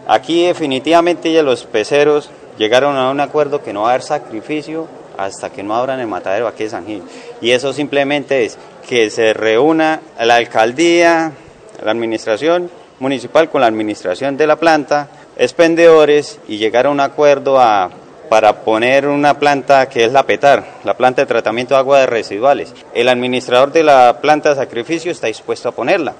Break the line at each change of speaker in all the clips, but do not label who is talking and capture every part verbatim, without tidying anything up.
Aquí definitivamente ya los peceros llegaron a un acuerdo que no va a haber sacrificio hasta que no abran el matadero aquí de San Gil. Y eso simplemente es que se reúna la alcaldía, la administración municipal con la administración de la planta, expendedores, y llegar a un acuerdo a, para poner una planta que es la PETAR, la planta de tratamiento de aguas residuales. El administrador de la planta de sacrificio está dispuesto a ponerla,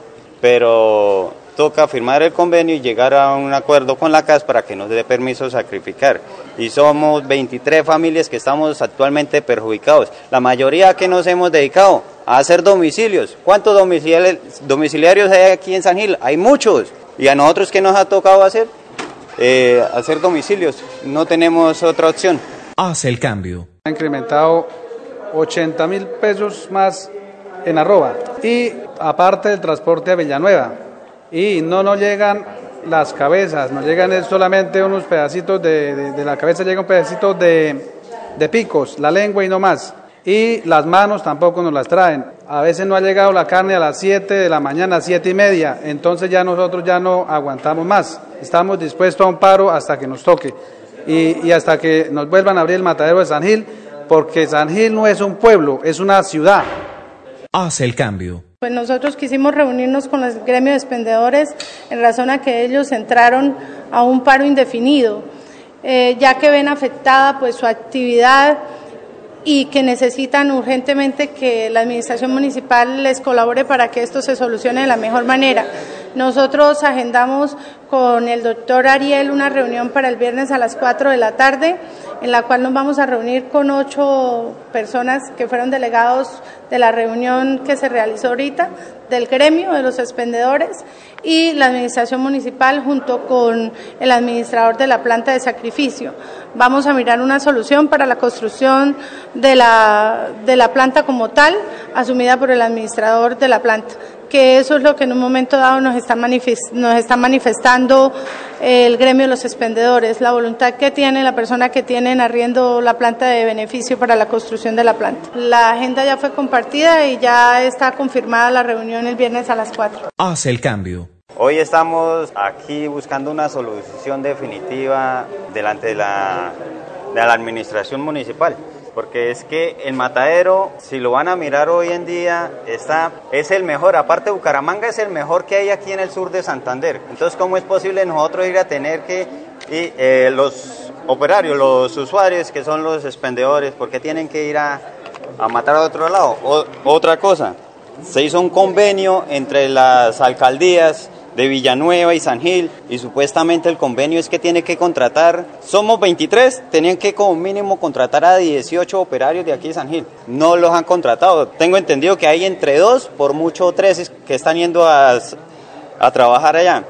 pero toca firmar el convenio y llegar a un acuerdo con la C A S para que nos dé permiso de sacrificar. Y somos veintitrés familias que estamos actualmente perjudicados. La mayoría que nos hemos dedicado a hacer domicilios. ¿Cuántos domiciliarios hay aquí en San Gil? Hay muchos. ¿Y a nosotros qué nos ha tocado hacer? Eh, hacer domicilios. No tenemos otra opción.
Hace el cambio.
Ha incrementado ochenta mil pesos más en arroba. Y aparte del transporte a Villanueva. Y no nos llegan las cabezas, nos llegan solamente unos pedacitos de, de, de la cabeza, llega un pedacito de, de picos, la lengua y no más. Y las manos tampoco nos las traen. A veces no ha llegado la carne a las siete de la mañana, siete y media, entonces ya nosotros ya no aguantamos más. Estamos dispuestos a un paro hasta que nos toque y, y hasta que nos vuelvan a abrir el matadero de San Gil, porque San Gil no es un pueblo, es una ciudad.
Hace el cambio.
Pues nosotros quisimos reunirnos con los gremios de expendedores en razón a que ellos entraron a un paro indefinido, eh, ya que ven afectada pues su actividad y que necesitan urgentemente que la administración municipal les colabore para que esto se solucione de la mejor manera. Nosotros agendamos con el doctor Ariel una reunión para el viernes a las cuatro de la tarde, en la cual nos vamos a reunir con ocho personas que fueron delegados de la reunión que se realizó ahorita, del gremio de los expendedores y la administración municipal junto con el administrador de la planta de sacrificio. Vamos a mirar una solución para la construcción de la, de la planta como tal, asumida por el administrador de la planta, que eso es lo que en un momento dado nos está, manifest, nos está manifestando el gremio de los expendedores, la voluntad que tiene la persona que tiene en arriendo la planta de beneficio para la construcción de la planta. La agenda ya fue compartida y ya está confirmada la reunión el viernes a las cuatro.
Hace el cambio.
Hoy estamos aquí buscando una solución definitiva delante de la, de la administración municipal. Porque es que el matadero, si lo van a mirar hoy en día, está, es el mejor, aparte de Bucaramanga, es el mejor que hay aquí en el sur de Santander. Entonces, ¿cómo es posible nosotros ir a tener que, y, eh, los operarios, los usuarios, que son los expendedores, porque tienen que ir a, a matar a otro lado? O, otra cosa, se hizo un convenio entre las alcaldías de Villanueva y San Gil, y supuestamente el convenio es que tiene que contratar, somos veintitrés, tenían que como mínimo contratar a dieciocho operarios de aquí de San Gil, no los han contratado. Tengo entendido que hay entre dos, por mucho tres que están yendo a, a trabajar allá.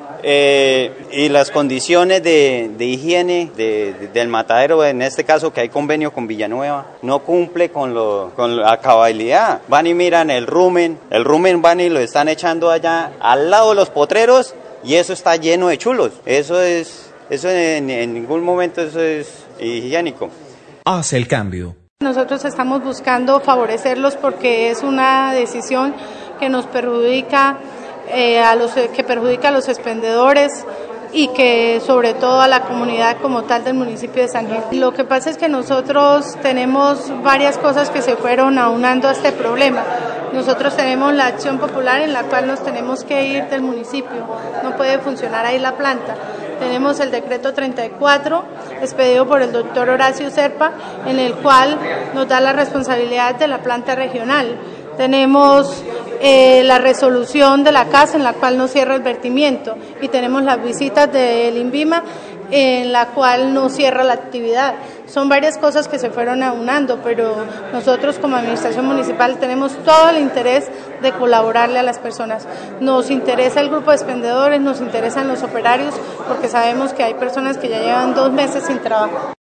Eh, y las condiciones de, de higiene de, de, del matadero, en este caso que hay convenio con Villanueva, no cumple con, lo, con la cabalidad. Van y miran el rumen, el rumen van y lo están echando allá al lado de los potreros y eso está lleno de chulos. Eso es, eso en, en ningún momento eso es higiénico.
Hace el cambio.
Nosotros estamos buscando favorecerlos porque es una decisión que nos perjudica Eh, a los que perjudica a los expendedores y que sobre todo a la comunidad como tal del municipio de San Gil. Lo que pasa es que nosotros tenemos varias cosas que se fueron aunando a este problema. Nosotros tenemos la acción popular en la cual nos tenemos que ir del municipio, no puede funcionar ahí la planta. Tenemos el decreto treinta y cuatro expedido por el doctor Horacio Serpa, en el cual nos da la responsabilidad de la planta regional. Tenemos eh, la resolución de la C A S en la cual nos cierra el vertimiento y tenemos las visitas del INVIMA en la cual no cierra la actividad. Son varias cosas que se fueron aunando, pero nosotros como administración municipal tenemos todo el interés de colaborarle a las personas. Nos interesa el grupo de expendedores, nos interesan los operarios, porque sabemos que hay personas que ya llevan dos meses sin trabajo.